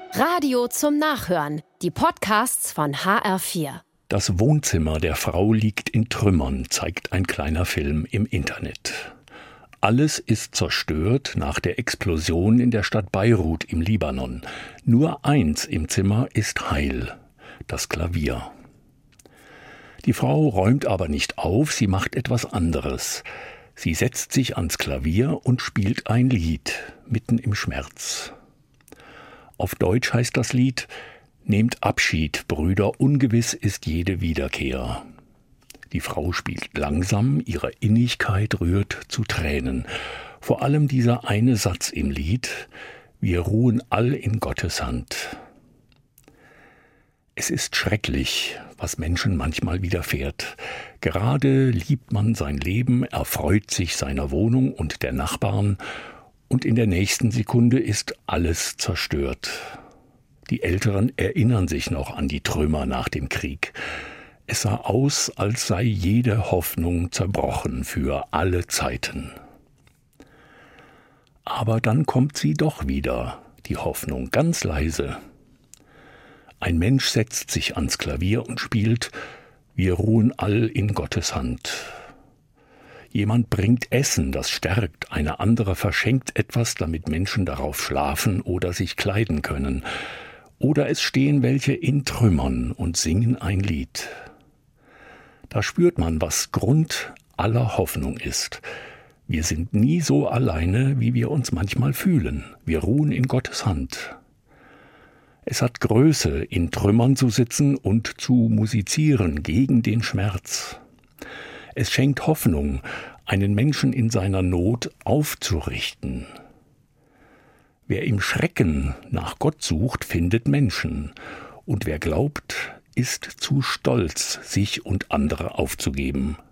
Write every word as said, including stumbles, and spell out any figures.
Radio zum Nachhören. Die Podcasts von H R vier. Das Wohnzimmer der Frau liegt in Trümmern, zeigt ein kleiner Film im Internet. Alles ist zerstört nach der Explosion in der Stadt Beirut im Libanon. Nur eins im Zimmer ist heil: das Klavier. Die Frau räumt aber nicht auf, sie macht etwas anderes. Sie setzt sich ans Klavier und spielt ein Lied, mitten im Schmerz. Auf Deutsch heißt das Lied: Nehmt Abschied, Brüder, ungewiss ist jede Wiederkehr. Die Frau spielt langsam, ihre Innigkeit rührt zu Tränen. Vor allem dieser eine Satz im Lied: Wir ruhen all in Gottes Hand. Es ist schrecklich, was Menschen manchmal widerfährt. Gerade liebt man sein Leben, erfreut sich seiner Wohnung und der Nachbarn, und in der nächsten Sekunde ist alles zerstört. Die Älteren erinnern sich noch an die Trümmer nach dem Krieg. Es sah aus, als sei jede Hoffnung zerbrochen für alle Zeiten. Aber dann kommt sie doch wieder, die Hoffnung, ganz leise. Ein Mensch setzt sich ans Klavier und spielt: Wir ruhen all in Gottes Hand. Jemand bringt Essen, das stärkt, eine andere verschenkt etwas, damit Menschen darauf schlafen oder sich kleiden können. Oder es stehen welche in Trümmern und singen ein Lied. Da spürt man, was Grund aller Hoffnung ist. Wir sind nie so alleine, wie wir uns manchmal fühlen. Wir ruhen in Gottes Hand. Es hat Größe, in Trümmern zu sitzen und zu musizieren gegen den Schmerz. Es schenkt Hoffnung, einen Menschen in seiner Not aufzurichten. Wer im Schrecken nach Gott sucht, findet Menschen. Und wer glaubt, ist zu stolz, sich und andere aufzugeben.